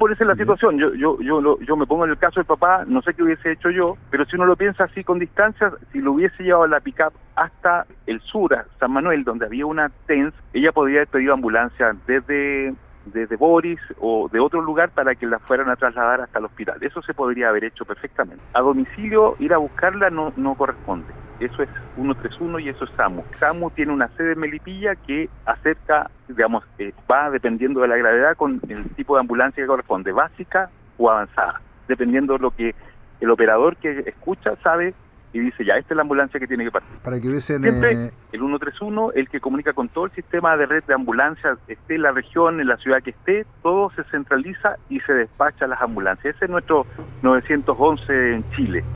por esa es la situación. Yo me pongo en el caso del papá, no sé qué hubiese hecho yo, pero si uno lo piensa así con distancia, si lo hubiese llevado la pick-up hasta el sur, a San Manuel, donde había una TENS, ella podría haber pedido ambulancia desde Boris o de otro lugar para que la fueran a trasladar hasta el hospital. Eso se podría haber hecho perfectamente. A domicilio, ir a buscarla no corresponde. Eso es 131 y eso es SAMU. SAMU tiene una sede en Melipilla que acerca, digamos, va dependiendo de la gravedad con el tipo de ambulancia que corresponde, básica o avanzada, dependiendo de lo que el operador que escucha sabe y dice, ya, esta es la ambulancia que tiene que partir. Para que hubiesen... Siempre el 131, el que comunica con todo el sistema de red de ambulancias, esté en la región, en la ciudad que esté, todo se centraliza y se despacha las ambulancias. Ese es nuestro 911 en Chile.